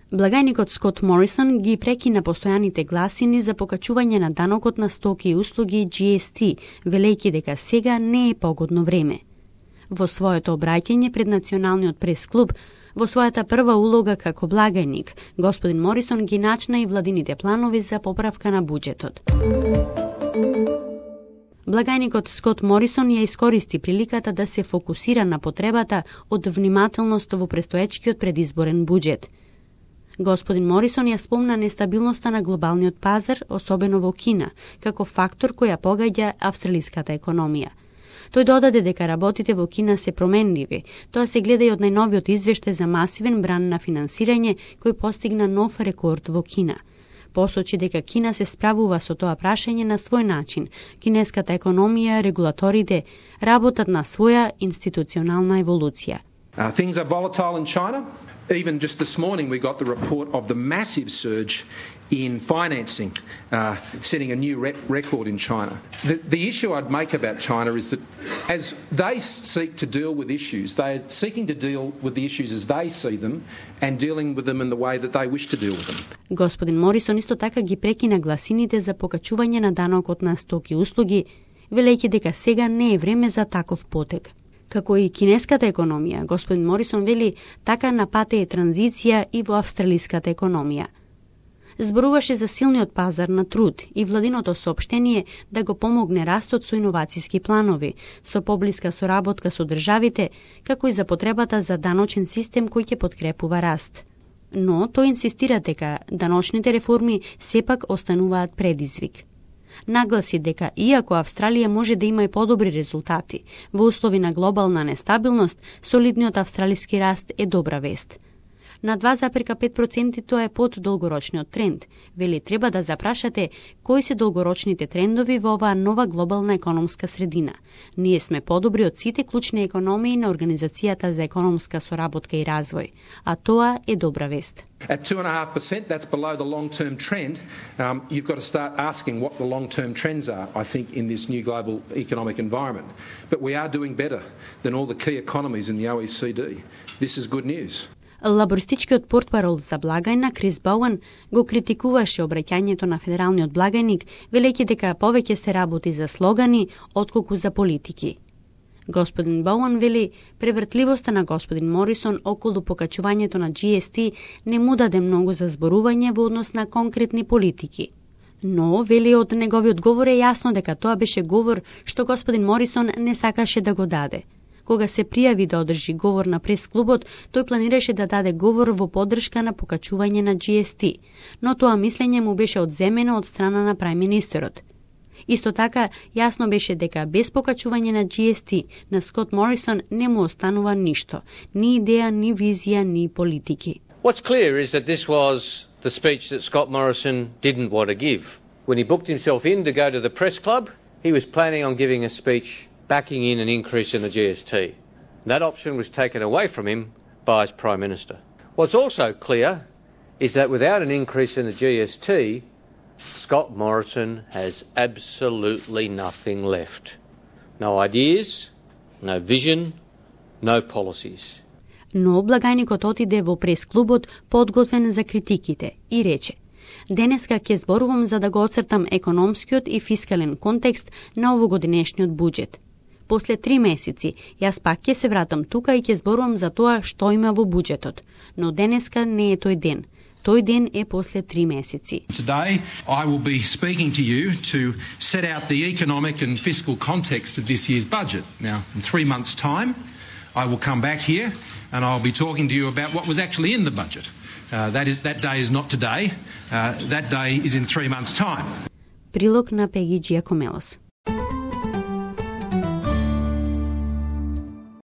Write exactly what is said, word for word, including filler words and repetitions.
Благајникот Скот Морисон ги прекина постојаните гласини за покачување на данокот на стоки и услуги Джи Ес Ти, велејќи дека сега не е погодно време. Во своето обраќање пред Националниот прес-клуб, во својата прва улога како благајник, господин Морисон ги начна и владините планови за поправка на буџетот. Благајникот Скот Морисон ја искористи приликата да се фокусира на потребата од внимателност во престоечкиот предизборен буџет. Господин Морисон ја спомна нестабилноста на глобалниот пазар, особено во Кина, како фактор кој ја погаѓа австралиската економија. Тој додаде дека работите во Кина се променливи. Тоа се гледа и од најновиот извештај за масивен бран на финансирање кој постигна нов рекорд во Кина. Посочи дека Кина се справува со тоа прашање на свој начин. Кинеската економија, регулаторите работат на своја институционална еволуција. Uh, things are volatile in China. Even just this morning we got the report of the massive surge in financing, uh, setting a new rep record in China. The, the issue I'd make about China is that as they seek to deal with issues, they are seeking to deal with the issues as they see them and dealing with them in the way that they wish to deal with them. Господин Морисон исто така ги прекина гласините за покачување на данокот на стоки и услуги, велејќи дека сега не е време за таков потек. Како и кинеската економија, господин Морисон вели, така на пат е транзиција и во австралиската економија. Зборуваше за силниот пазар на труд и владиното соопштение да го помогне растот со иновацијски планови, со поблиска соработка со државите, како и за потребата за даночен систем кој ќе подкрепува раст. Но тој инсистира дека даночните реформи сепак остануваат предизвик. Нагласи дека иако Австралија може да има и подобри резултати, во услови на глобална нестабилност, солидниот австралиски раст е добра вест. На два зарез пет проценти тоа е под долгорочниот тренд. Вели треба да запрашате кои се долгорочните трендови во оваа нова глобална економска средина. Ние сме подобри од сите клучни економии на Организацијата за економска соработка и развој, а тоа е добра вест. At two point five percent, that's below the long-term trend. Um, you've got to start asking what the long-term trends are, I think, in this new global economic environment. But we are doing better than all the key economies in the O E C D. This is good news. Лабористичкиот портпарол за благајна Крис Боуан го критикуваше обраќањето на федералниот благајник, велејќи дека повеќе се работи за слогани отколку за политики. Господин Боуан вели, превртливоста на господин Морисон околу покачувањето на Джи Ес Ти не му даде многу за зборување во однос на конкретни политики. Но, вели, од неговиот говор е јасно дека тоа беше говор што господин Морисон не сакаше да го даде. Кога се пријави да одржи говор на прес-клубот, тој планираше да даде говор во поддршка на покачување на Джи Ес Ти, но тоа мислење му беше одземено од страна на прајм-министерот. Исто така, јасно беше дека без покачување на Джи Ес Ти на Скот Морисон не му останува ништо, ни идеја, ни визија, ни политики. What's clear is that this was the speech that Scott Morrison didn't want to give. When he booked himself in to go to the press club, he was planning on giving a speech backing in an increase in the G S T. That option was taken away from him by his Prime Minister. What's also clear is that without an increase in the G S T, Scott Morrison has absolutely nothing left. No ideas, no vision, no policies. Но благајникот отиде во прес-клубот подготвен за критиките и рече: денеска ќе зборувам за да го оцртам економскиот и фискален контекст на овогодинешниот буџет. После три месеци, јас пак ќе се вратам тука и ќе зборувам за тоа што има во буџетот. Но денеска не е тој ден. Тој ден е после три месеци. Today, I will be speaking to you to set out the economic and fiscal context of this year's budget. Now, in three months' time, I will come back here and I'll be talking to you about what was actually in the budget. Uh, that is, that day is not today. Uh, that day is in three months' time. Прилог на Пеги Джиакомелос.